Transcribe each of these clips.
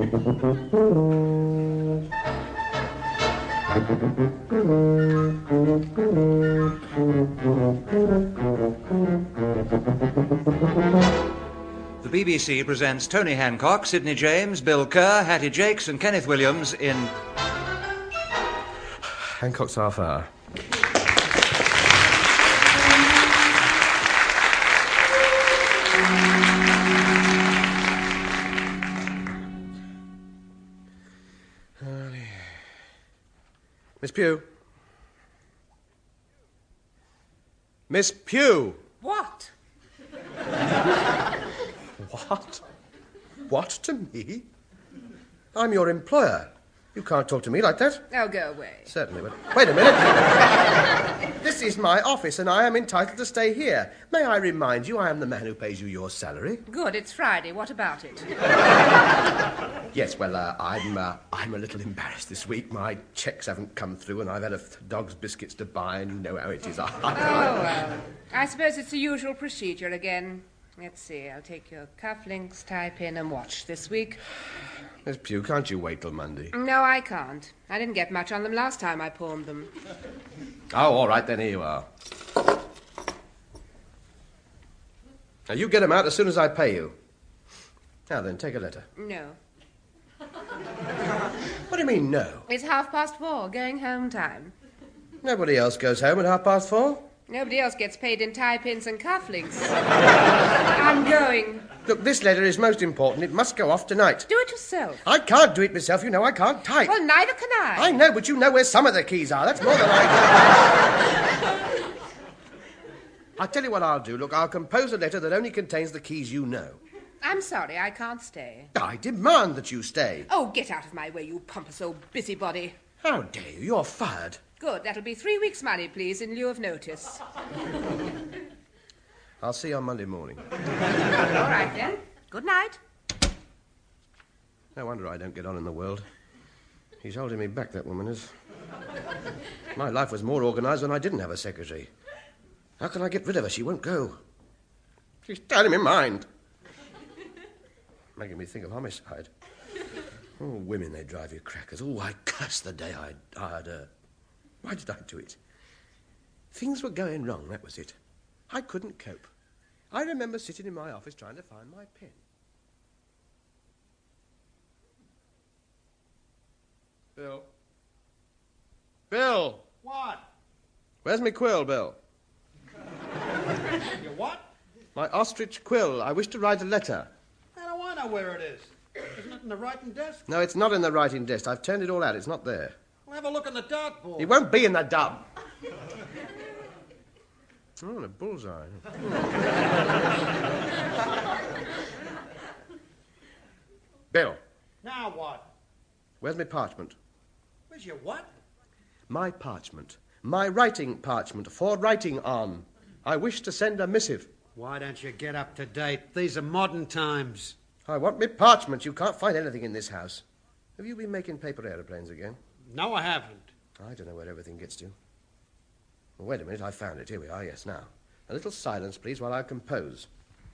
The BBC presents Tony Hancock, Sidney James, Bill Kerr, Hattie Jakes and Kenneth Williams in... Hancock's Half Hour. Miss Pugh. Miss Pugh! What? What? What to me? I'm your employer. You can't talk to me like that. Oh, go away. Certainly, but wait a minute. This is my office, and I am entitled to stay here. May I remind you, I am the man who pays you your salary. Good, it's Friday. What about it? Yes, well, I'm a little embarrassed this week. My checks haven't come through, and I've had a dog's biscuits to buy, and you know how it is. I suppose it's the usual procedure again. Let's see, I'll take your cufflinks, tie pin, and watch this week. Miss Pugh, can't you wait till Monday? No, I can't. I didn't get much on them last time I pawned them. Oh, all right, then here you are. Now, you get them out as soon as I pay you. Now then, take a letter. No. What do you mean, no? It's 4:30, going home time. Nobody else goes home at 4:30. Nobody else gets paid in tie pins and cufflinks. I'm going. Look, this letter is most important. It must go off tonight. Do it yourself. I can't do it myself. You know I can't type. Well, neither can I. I know, but you know where some of the keys are. That's more than I do. I'll tell you what I'll do. Look, I'll compose a letter that only contains the keys you know. I'm sorry, I can't stay. I demand that you stay. Oh, get out of my way, you pompous old busybody. How dare you? You're fired. Good, that'll be 3 weeks' money, please, in lieu of notice. I'll see you on Monday morning. All right, then. Good night. No wonder I don't get on in the world. She's holding me back, that woman is. My life was more organised when I didn't have a secretary. How can I get rid of her? She won't go. She's turning me mind. Making me think of homicide. Oh, women, they drive you crackers. Oh, I cursed the day I hired her. Why did I do it? Things were going wrong, that was it. I couldn't cope. I remember sitting in my office trying to find my pen. Bill? Bill! What? Where's my quill, Bill? Your what? My ostrich quill. I wish to write a letter. How do I know where it is? Isn't it in the writing desk? No, it's not in the writing desk. I've turned it all out. It's not there. Well, have a look in the dartboard. It won't be in the dub. Oh, and a bullseye. Bill. Now what? Where's my parchment? Where's your what? My parchment. My writing parchment for writing on. I wish to send a missive. Why don't you get up to date? These are modern times. I want me parchment. You can't find anything in this house. Have you been making paper aeroplanes again? No, I haven't. I don't know where everything gets to. Well, wait a minute, I found it. Here we are, yes, now. A little silence, please, while I compose.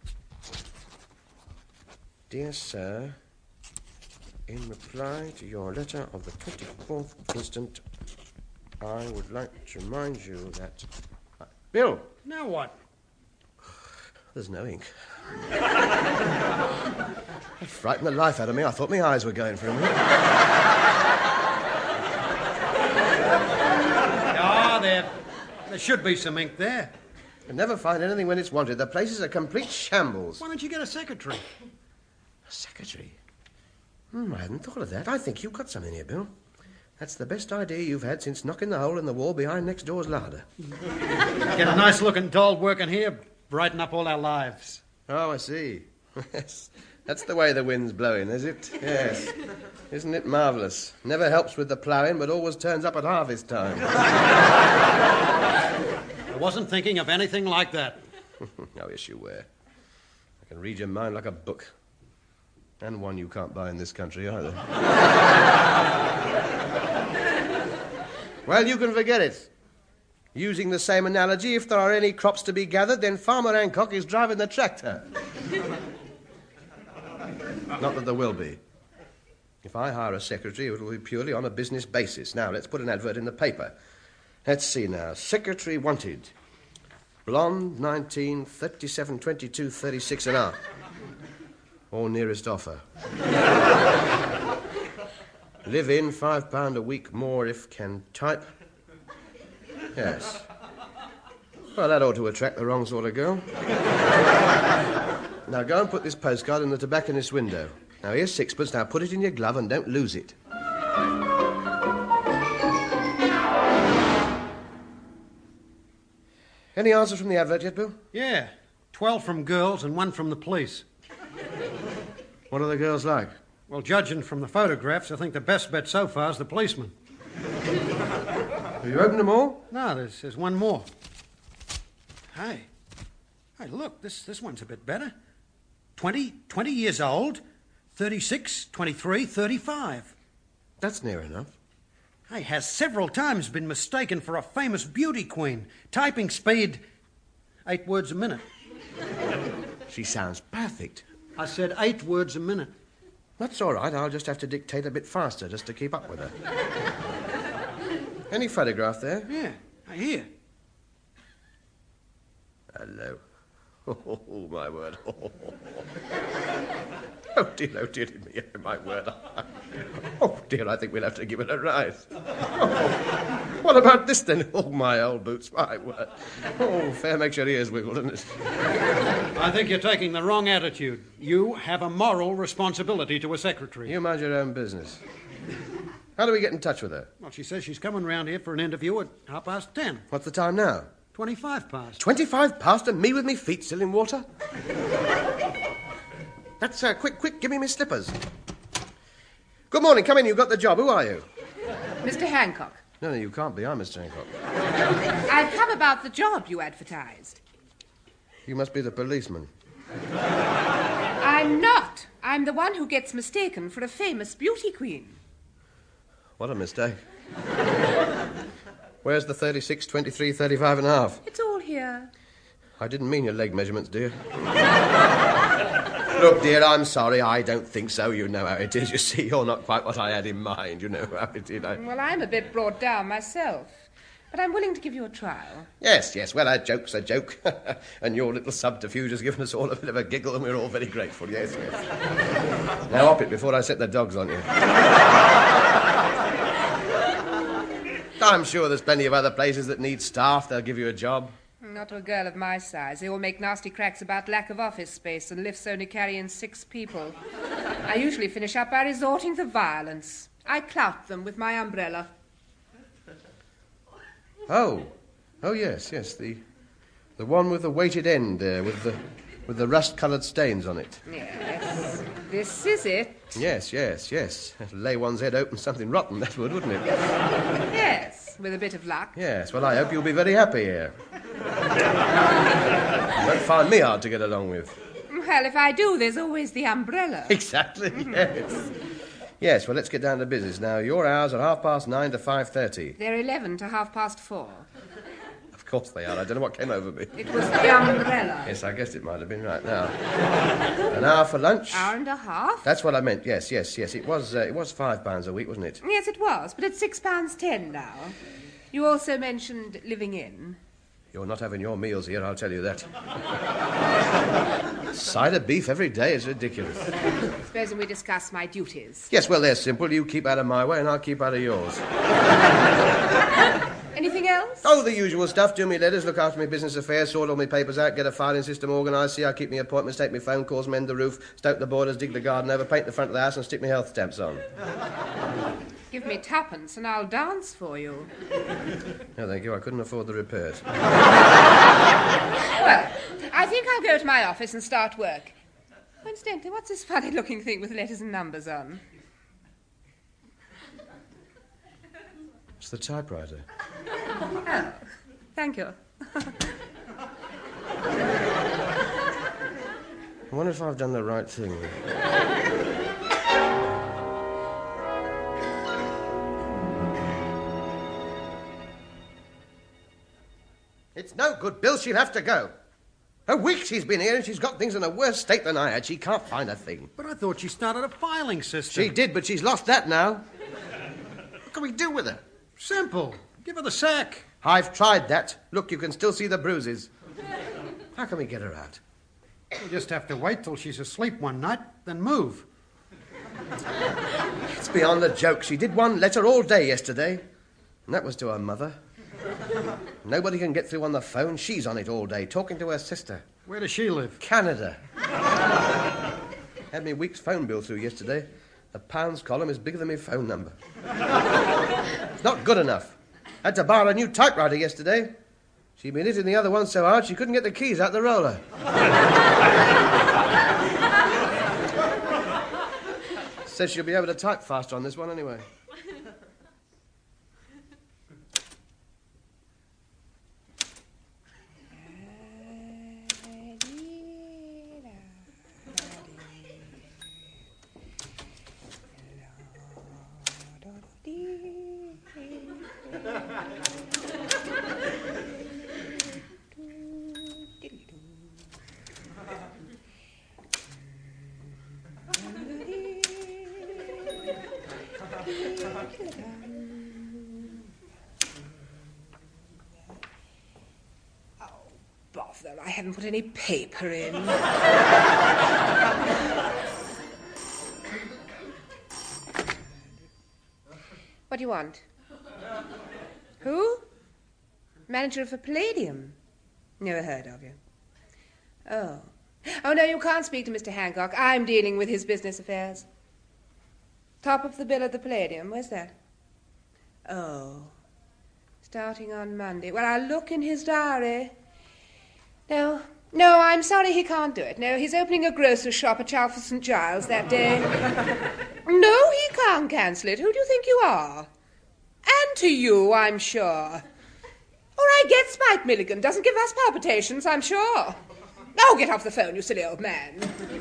Dear Sir, in reply to your letter of the 24th instant, I would like to remind you that... Bill! Now what? There's no ink. It frightened the life out of me. I thought my eyes were going for a minute. There should be some ink there. You can never find anything when it's wanted. The place is a complete shambles. Why don't you get a secretary? A secretary? I hadn't thought of that. I think you've got something here, Bill. That's the best idea you've had since knocking the hole in the wall behind next door's larder. Get a nice-looking doll working here, brighten up all our lives. Oh, I see. Yes. That's the way the wind's blowing, is it? Yes. Isn't it marvellous? Never helps with the ploughing, but always turns up at harvest time. I wasn't thinking of anything like that. Oh, yes, you were. I can read your mind like a book. And one you can't buy in this country either. Well, you can forget it. Using the same analogy, if there are any crops to be gathered, then Farmer Hancock is driving the tractor. Not that there will be. If I hire a secretary, it will be purely on a business basis. Now, let's put an advert in the paper. Let's see now. Secretary wanted. Blonde, 19, 37, 22, 36 an hour. Or nearest offer. Live in, £5 a week more if can type. Yes. Well, that ought to attract the wrong sort of girl. Now, go and put this postcard in the tobacconist's window. Now, here's sixpence. Now, put it in your glove and don't lose it. Any answers from the advert yet, Bill? Yeah, 12 from girls and 1 from the police. What are the girls like? Well, judging from the photographs, I think the best bet so far is the policeman. Have you opened them all? No, there's one more. Hey, look, this one's a bit better. 20 years old, 36, 23, 35. That's near enough. Hey, has several times been mistaken for a famous beauty queen. Typing speed, 8 words a minute. She sounds perfect. I said 8 words a minute. That's all right. I'll just have to dictate a bit faster just to keep up with her. Any photograph there? Yeah, here. Hello. Oh, my word. Oh, dear me, my word. Oh, dear, I think we'll have to give it a rise. Oh, what about this, then? Oh, my old boots, my word. Oh, fair makes your ears wiggle, doesn't it? I think you're taking the wrong attitude. You have a moral responsibility to a secretary. You mind your own business. How do we get in touch with her? Well, she says she's coming round here for an interview at 10:30. What's the time now? 25 past. 25 past and me with me feet still in water? That's, quick, give me my slippers. Good morning, come in, you've got the job. Who are you? Mr. Hancock. No, you can't be. I'm Mr. Hancock. I've come about the job you advertised. You must be the policeman. I'm not. I'm the one who gets mistaken for a famous beauty queen. What a mistake. Where's the 36, 23, 35 and a half? It's all here. I didn't mean your leg measurements, dear. Look, dear, I'm sorry. I don't think so. You know how it is. You see, you're not quite what I had in mind. You know how it is. Well, I'm a bit brought down myself. But I'm willing to give you a trial. Yes. Well, a joke's a joke. And your little subterfuge has given us all a bit of a giggle, and we're all very grateful. Yes. Now, hop it before I set the dogs on you. I'm sure there's plenty of other places that need staff. They'll give you a job. Not to a girl of my size. They all make nasty cracks about lack of office space and lifts only carrying 6 people. I usually finish up by resorting to violence. I clout them with my umbrella. Oh, yes. The one with the weighted end there, with the rust-coloured stains on it. Yes, this is it. Yes. Lay one's head open something rotten, that would, wouldn't it? Yes, with a bit of luck. Yes, well, I hope you'll be very happy here. You won't find me hard to get along with. Well, if I do, there's always the umbrella. Exactly, yes. Yes, well, let's get down to business now. Your hours are 9:30 to 5:30. They're 11 to 4:30. Of course they are. I don't know what came over me. It was the umbrella. Yes, I guessed it might have been right now. An hour for lunch? Hour and a half? That's what I meant. Yes. It was £5 a week, wasn't it? Yes, it was, but it's £6.10 now. You also mentioned living in. You're not having your meals here, I'll tell you that. Side of beef every day is ridiculous. Supposing we discuss my duties. Yes, well, they're simple. You keep out of my way and I'll keep out of yours. Anything else? Oh, the usual stuff. Do me letters, look after my business affairs, sort all my papers out, get a filing system organised, see I keep my appointments, take my phone calls, mend the roof, stoke the borders, dig the garden over, paint the front of the house and stick my health stamps on. Give me 2pence and I'll dance for you. No, thank you. I couldn't afford the repairs. Well, I think I'll go to my office and start work. Incidentally, what's this funny-looking thing with letters and numbers on? It's the typewriter. Oh, thank you. I wonder if I've done the right thing. It's no good, Bill. She'll have to go. A week she's been here and she's got things in a worse state than I had. She can't find a thing. But I thought she started a filing system. She did, but she's lost that now. What can we do with her? Simple. Give her the sack. I've tried that. Look, you can still see the bruises. How can we get her out? We'll just have to wait till she's asleep one night, then move. It's beyond a joke. She did one letter all day yesterday, and that was to her mother. Nobody can get through on the phone. She's on it all day, talking to her sister. Where does she live? Canada. Had me week's phone bill through yesterday. The pounds column is bigger than my phone number. It's not good enough. Had to borrow a new typewriter yesterday. She'd been hitting the other one so hard she couldn't get the keys out the roller. Says she'll be able to type faster on this one anyway. Bother, I haven't put any paper in. What do you want? Who? Manager of the Palladium? Never heard of you. Oh. Oh, no, you can't speak to Mr. Hancock. I'm dealing with his business affairs. Top of the bill at the Palladium. Where's that? Oh. Starting on Monday. Well, I'll look in his diary. No, I'm sorry he can't do it. No, he's opening a grocer's shop at Chalfont St. Giles that day. No, he can't cancel it. Who do you think you are? And to you, I'm sure. Or I get Spike Milligan. Doesn't give us palpitations, I'm sure. Oh, get off the phone, you silly old man.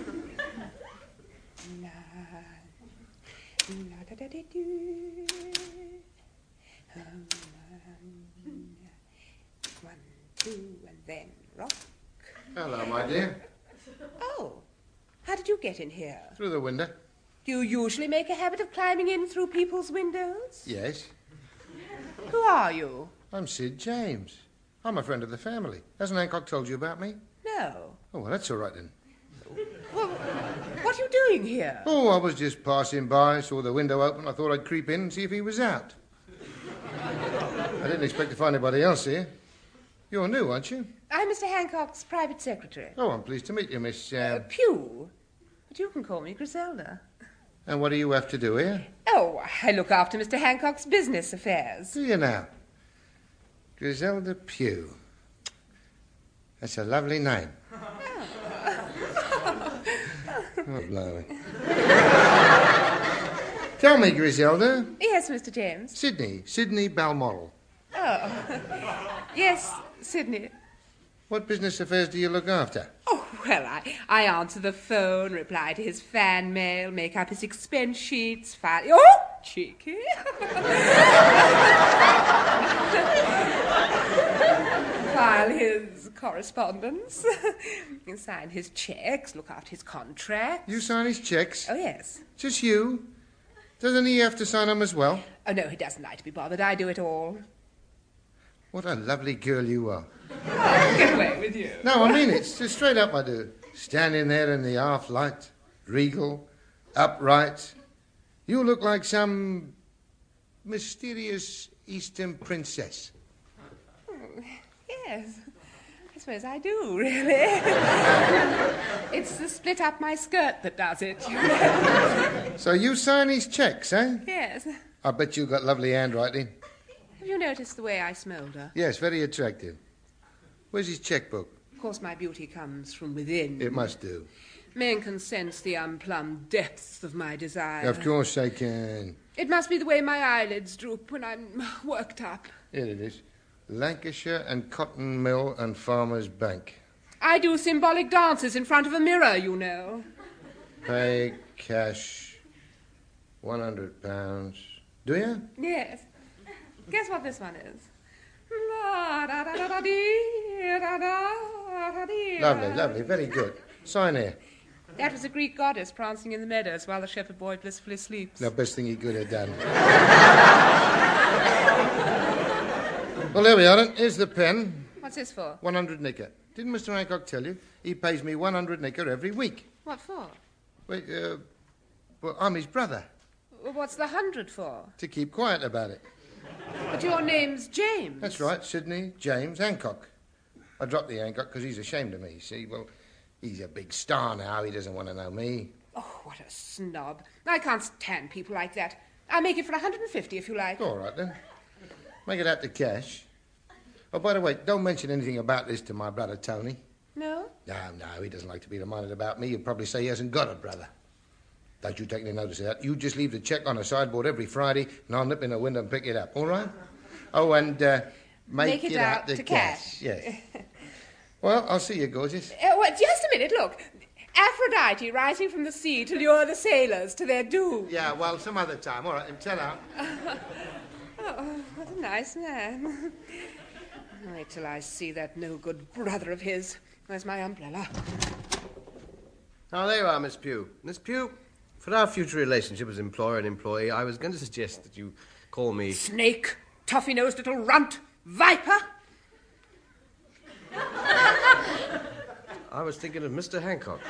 One, two, and then rock. Hello, my dear. Oh, how did you get in here? Through the window. Do you usually make a habit of climbing in through people's windows? Yes. Who are you? I'm Sid James. I'm a friend of the family. Hasn't Hancock told you about me? No. Oh, well, that's all right then. Well, what are you doing here? Oh, I was just passing by, saw the window open. I thought I'd creep in and see if he was out. I didn't expect to find anybody else here. You're new, aren't you? I'm Mr. Hancock's private secretary. Oh, I'm pleased to meet you, Miss... Pugh. But you can call me Griselda. And what do you have to do here? Oh, I look after Mr. Hancock's business affairs. Do you now? Griselda Pugh. That's a lovely name. Oh, blimey. Tell me, Griselda. Yes, Mr. James. Sydney Balmoral. Oh, yes, Sydney. What business affairs do you look after? Oh, well, I answer the phone, reply to his fan mail, make up his expense sheets, file... Oh, cheeky. File his correspondence, sign his checks, look after his contracts. You sign his checks? Oh, yes. Just you? Doesn't he have to sign them as well? Oh, no, he doesn't like to be bothered. I do it all. What a lovely girl you are. Oh, get away with you. No, I mean it. Just straight up, I do. Standing there in the half light, regal, upright. You look like some mysterious Eastern princess. Yes, I suppose I do, really. It's the split up my skirt that does it. So you sign his checks, eh? Yes. I bet you got lovely handwriting. Have you noticed the way I smoulder? Yes, very attractive. Where's his checkbook? Of course, my beauty comes from within. It must do. Men can sense the unplumbed depths of my desire. Of course they can. It must be the way my eyelids droop when I'm worked up. Here it is. Lancashire and Cotton Mill and Farmers Bank. I do symbolic dances in front of a mirror, you know. Pay cash £100. Do you? Yes. Guess what this one is? Lovely, lovely, very good. Sign here. That was a Greek goddess prancing in the meadows while the shepherd boy blissfully sleeps. The best thing he could have done. Well, there we are then. Here's the pen. What's this for? 100 knicker. Didn't Mr. Hancock tell you? He pays me 100 knicker every week. What for? Wait, well, I'm his brother. Well, what's the 100 for? To keep quiet about it. But your name's James. That's right, Sidney James Hancock. I dropped the Hancock because he's ashamed of me, you see. Well, he's a big star now. He doesn't want to know me. Oh, what a snob. I can't stand people like that. I'll make it for 150 if you like. All right, then. Make it out to cash. Oh, by the way, don't mention anything about this to my brother Tony. No? No, he doesn't like to be reminded about me. He'll probably say he hasn't got a brother. Don't you take any notice of that. You just leave the cheque on a sideboard every Friday, and I'll nip in the window and pick it up, all right? Oh, and make it out to cash. Yes. Well, I'll see you, gorgeous. Well, just a minute, look. Aphrodite rising from the sea to lure the sailors to their doom. Yeah, well, some other time. All right, then tell out. Oh, what a nice man. Wait till I see that no-good brother of his. Where's my umbrella? Oh, there you are, Miss Pugh. Miss Pugh, for our future relationship as employer and employee, I was going to suggest that you call me... Snake, toffee-nosed little runt, viper. I was thinking of Mr. Hancock.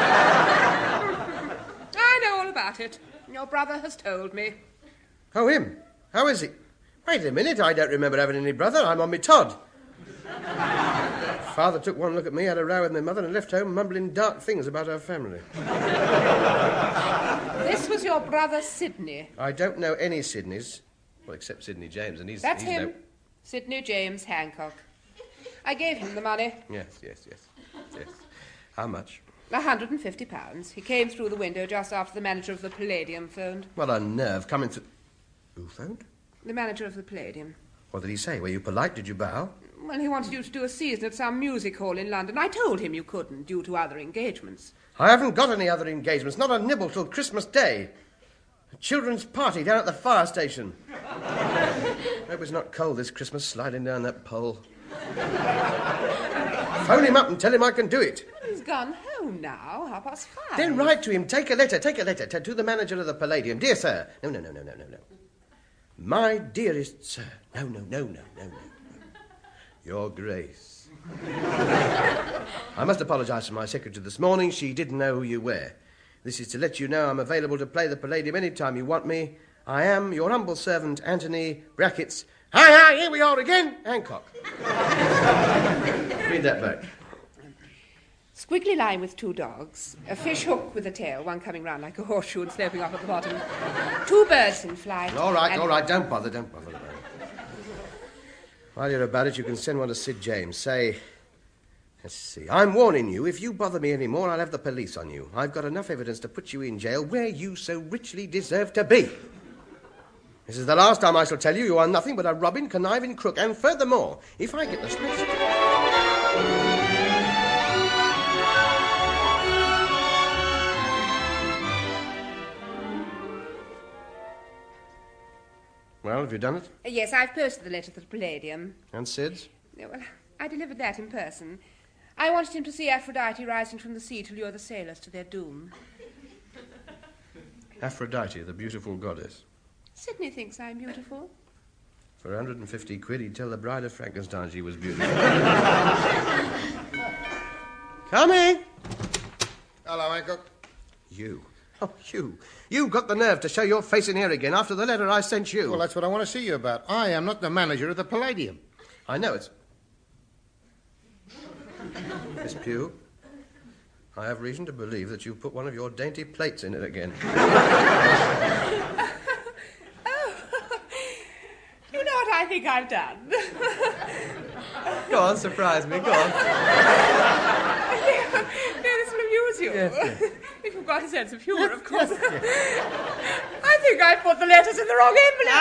I know all about it. Your brother has told me. Oh, him? How is he? Wait a minute, I don't remember having any brother. I'm on me Todd. Father took one look at me, had a row with my mother, and left home mumbling dark things about our family. This was your brother Sidney. I don't know any Sidneys. Well, except Sidney James, and he's... That's he's him. No... Sidney James Hancock. I gave him the money. Yes. How much? £150. He came through the window just after the manager of the Palladium phoned. What a nerve, coming through... Who phoned? The manager of the Palladium. What did he say? Were you polite? Did you bow? Well, he wanted you to do a season at some music hall in London. I told him you couldn't, due to other engagements. I haven't got any other engagements, not a nibble till Christmas Day. A children's party down at the fire station. Hope it's not cold this Christmas, sliding down that pole. Phone him up and tell him I can do it. Well, he's gone home now, 5:30. Then write to him, take a letter to the manager of the Palladium. Dear sir. No. My dearest sir. No. Your Grace. I must apologise to my secretary this morning. She didn't know who you were. This is to let you know I'm available to play the Palladium any time you want me. I am your humble servant, Anthony Brackets. Hi, here we are again, Hancock. Read that back. Squiggly line with 2 dogs, a fish hook with a tail, one coming round like a horseshoe and sloping off at the bottom, 2 birds in flight. All right, don't bother about it. While you're about it, you can send one to Sid James. Say, let's see, I'm warning you, if you bother me any more, I'll have the police on you. I've got enough evidence to put you in jail where you so richly deserve to be. This is the last time I shall tell you you are nothing but a robbing, conniving crook. And furthermore, if I get the slightest... Well, have you done it? Yes, I've posted the letter to the Palladium. And Sid's? Well, I delivered that in person. I wanted him to see Aphrodite rising from the sea to lure the sailors to their doom. Aphrodite, the beautiful goddess. Sidney thinks I'm beautiful. For 150 quid, he'd tell the bride of Frankenstein she was beautiful. Coming! Hello, Hancock. You. Oh, you. You got the nerve to show your face in here again after the letter I sent you. Well, that's what I want to see you about. I am not the manager of the Palladium. I know it's... Miss Pugh, I have reason to believe that you've put one of your dainty plates in it again. Oh, you know what I think I've done? Go on, surprise me, go on. No, this will amuse you. Yes. If you've got a sense of humour, of course. I think I put the letters in the wrong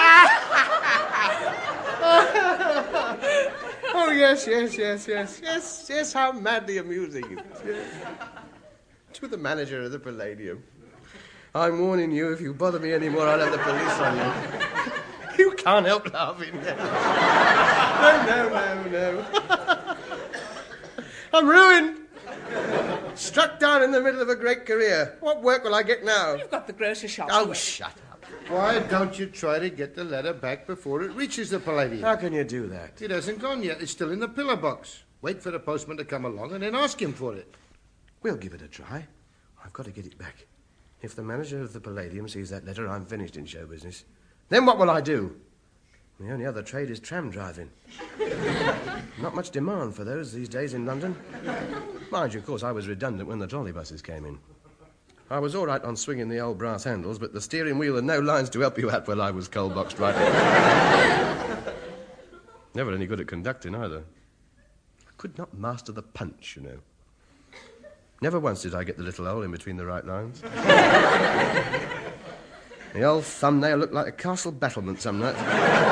envelope. Oh, yes, how madly amusing. Yes. To the manager of the Palladium. I'm warning you, if you bother me anymore, I'll have the police on you. You can't help laughing. No. I'm ruined. Struck down in the middle of a great career. What work will I get now? You've got the grocer shop. Oh, shut up. Why don't you try to get the letter back before it reaches the Palladium? How can you do that? It hasn't gone yet. It's still in the pillar box. Wait for the postman to come along and then ask him for it. We'll give it a try. I've got to get it back. If the manager of the Palladium sees that letter, I'm finished in show business. Then what will I do? The only other trade is tram driving. Not much demand for those these days in London. Mind you, of course, I was redundant when the trolley buses came in. I was all right on swinging the old brass handles, but the steering wheel and no lines to help you out while I was coal-box driving. Never any good at conducting, either. I could not master the punch, you know. Never once did I get the little hole in between the right lines. The old thumbnail looked like a castle battlement some night.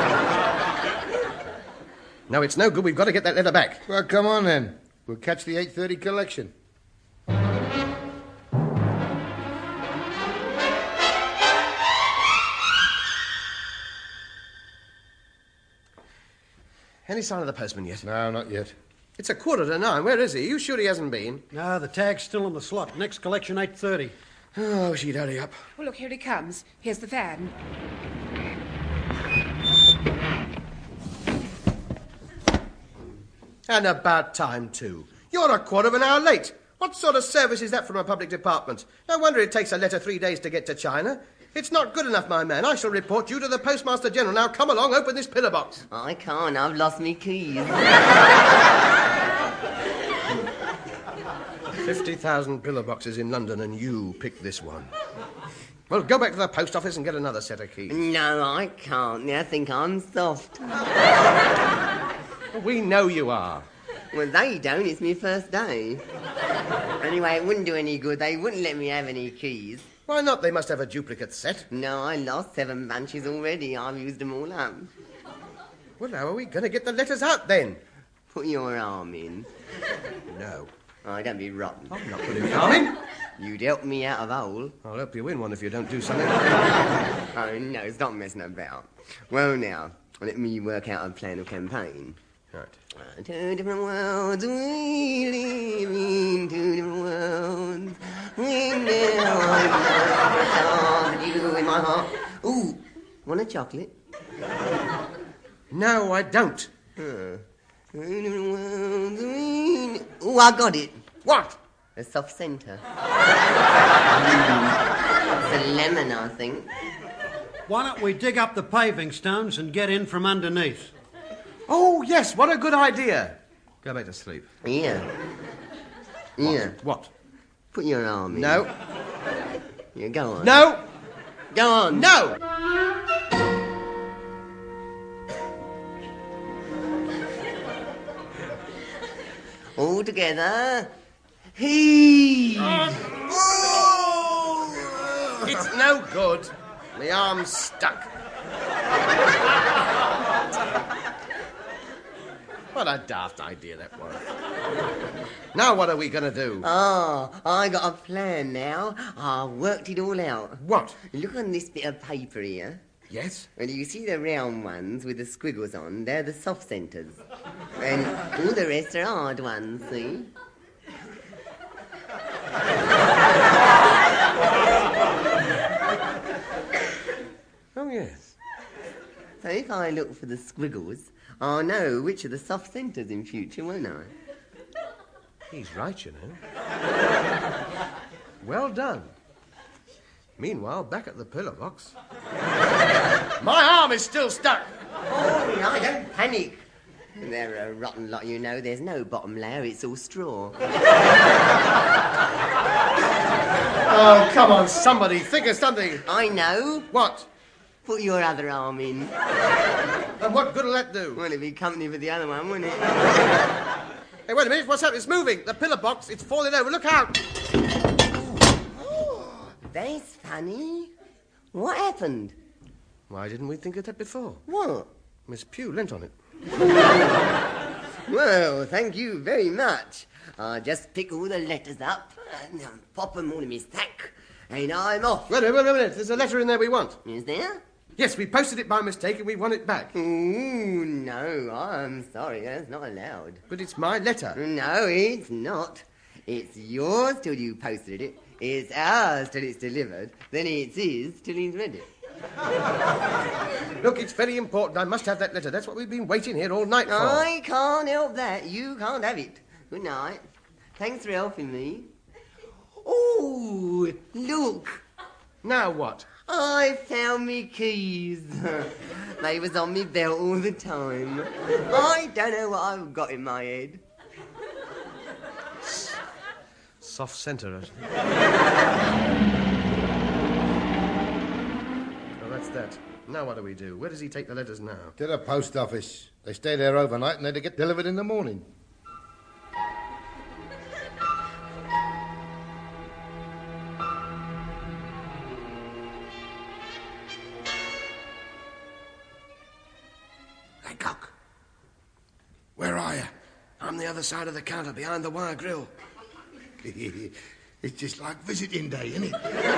No, it's no good. We've got to get that letter back. Well, come on then. We'll catch the 8:30 collection. Any sign of the postman yet? No, not yet. It's 8:45. Where is he? Are you sure he hasn't been? No, the tag's still in the slot. Next collection, 8:30. Oh, she'd hurry up. Oh, look, here he comes. Here's the van. And about time, too. You're a quarter of an hour late. What sort of service is that from a public department? No wonder it takes a letter 3 days to get to China. It's not good enough, my man. I shall report you to the Postmaster General. Now, come along, open this pillar box. I can't. I've lost me keys. 50,000 pillar boxes in London, and you pick this one. Well, go back to the post office and get another set of keys. No, I can't. They think I'm soft. We know you are. Well, they don't. It's my first day. Anyway, it wouldn't do any good. They wouldn't let me have any keys. Why not? They must have a duplicate set. No, I lost 7 bunches already. I've used them all up. Well, how are we going to get the letters out, then? Put your arm in. No. Oh, don't be rotten. I'm not putting my arm in. You'd help me out of hole. I'll help you win one if you don't do something. Oh, no, stop messing about. Well, now, let me work out a plan of campaign. Right. 2 different worlds, we live in 2 different worlds. We never you in my heart. Ooh, want a chocolate? No, I don't. 2 different worlds, we... Ooh, I got it. What? A soft centre. It's a lemon, I think. Why don't we dig up the paving stones and get in from underneath? Oh, yes, what a good idea. Go back to sleep. Here. Here. What? Put your arm in. No. Here, go on. No. Go on. No. All together. Heave. Oh! It's no good. The arm's stuck. What a daft idea that was. Now what are we going to do? Oh, I got a plan now. I worked it all out. What? Look on this bit of paper here. Yes? Well, you see the round ones with the squiggles on? They're the soft centres. And all the rest are hard ones, see? Oh, yes. So if I look for the squiggles, I'll know which are the soft centres in future, won't I? He's right, you know. Well done. Meanwhile, back at the pillar box. My arm is still stuck. Oh, no, don't panic. They're a rotten lot, you know. There's no bottom layer, it's all straw. Oh, come on, somebody. Think of something. I know. What? Put your other arm in. And what good will that do? Well, it'd be company for the other one, wouldn't it? Hey, wait a minute. What's happening? It's moving. The pillar box, it's falling over. Look out. Oh, that's funny. What happened? Why didn't we think of that before? What? Miss Pugh lent on it. Well, thank you very much. I'll just pick all the letters up and pop them all in my sack, and I'm off. Wait a minute. There's a letter in there we want. Is there? Yes, we posted it by mistake and we won it back. Ooh, no, I'm sorry, that's not allowed. But it's my letter. No, it's not. It's yours till you posted it. It's ours till it's delivered. Then it's his till he's read it. Look, it's very important. I must have that letter. That's what we've been waiting here all night for. I can't help that. You can't have it. Good night. Thanks for helping me. Oh, look. Now what? I found me keys. They was on me belt all the time. I don't know what I've got in my head. Soft centre. Oh, that's that. Now what do we do? Where does he take the letters now? To the post office. They stay there overnight and they get delivered in the morning. Hancock. Where are you? I'm the other side of the counter, behind the wire grill. It's just like visiting day, isn't it?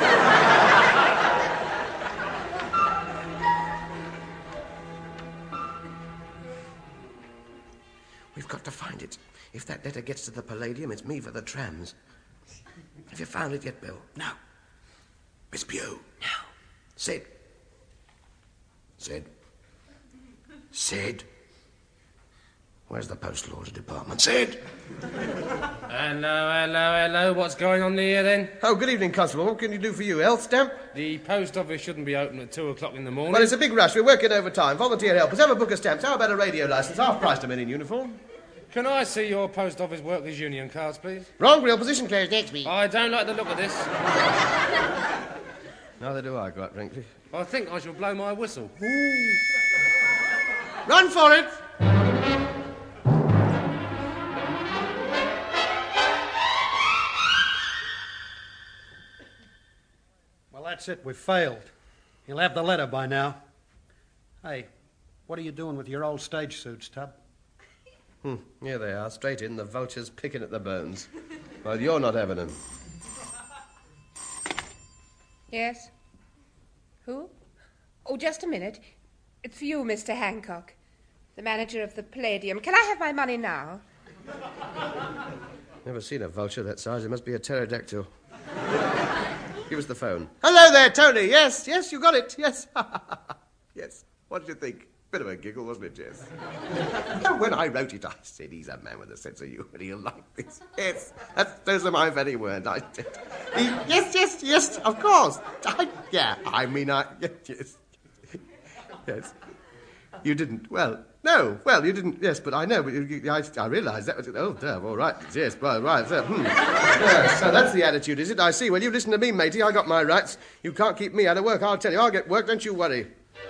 We've got to find it. If that letter gets to the Palladium, it's me for the trams. Have you found it yet, Bill? No. Miss Pugh? No. Sid? Sid? Sid? Where's the Postal Order Department? Sid! Hello. What's going on here, then? Oh, good evening, Constable. What can you do for you? Health stamp? The post office shouldn't be open at 2 o'clock in the morning. Well, it's a big rush. We're working overtime. Volunteer helpers. Have a book of stamps. How about a radio licence? Half price to men in uniform. Can I see your post office workers' union cards, please? Wrong grill. Position closed next week. I don't like the look of this. Neither do I, quite frankly. I think I shall blow my whistle. Run for it! Well, that's it. We've failed. He'll have the letter by now. Hey, what are you doing with your old stage suits, Tub? Here they are, straight in, the vultures picking at the bones. Well, you're not having them. Yes? Who? Oh, just a minute. It's for you, Mr. Hancock, the manager of the Palladium. Can I have my money now? Never seen a vulture that size. It must be a pterodactyl. Give us the phone. Hello there, Tony. Yes, you got it. Yes. Yes. What did you think? Bit of a giggle, wasn't it, Jess? When I wrote it, I said, he's a man with a sense of humour. He'll like this. Yes, those are my very words. I did. Yes, of course. Yes. Yes. You didn't. Well, no. Well, you didn't. Yes, but I know. But I realised that was it. Oh, damn. All right. Yes. Well, right. So, Yeah, so that's the attitude, is it? I see. Well, you listen to me, matey. I got my rights. You can't keep me out of work. I'll tell you. I'll get work. Don't you worry.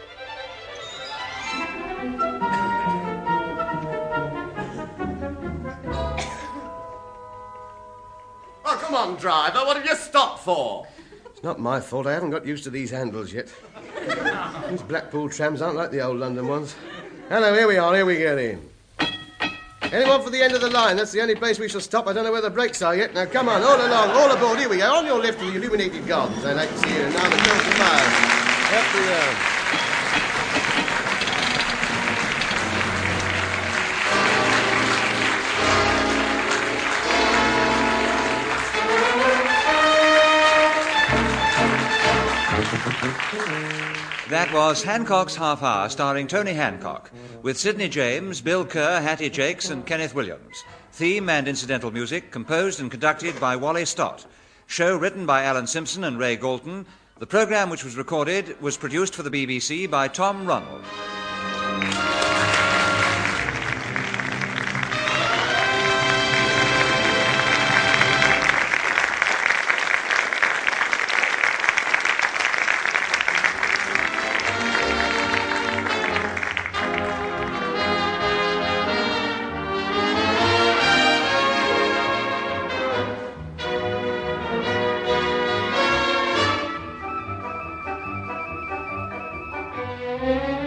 Oh, come on, driver. What have you stopped for? It's not my fault. I haven't got used to these handles yet. These Blackpool trams aren't like the old London ones. Hello, here we are. Here we get in. Anyone for the end of the line? That's the only place we shall stop. I don't know where the brakes are yet. Now, come on, all along, all aboard. Here we go. On your left to the illuminated gardens. I'd like to see you. Now the Chelsea fire. Up we go. That was Hancock's Half Hour, starring Tony Hancock, with Sidney James, Bill Kerr, Hattie Jakes, and Kenneth Williams. Theme and incidental music composed and conducted by Wally Stott. Show written by Alan Simpson and Ray Galton. The programme, which was recorded, was produced for the BBC by Tom Ronald. Thank you.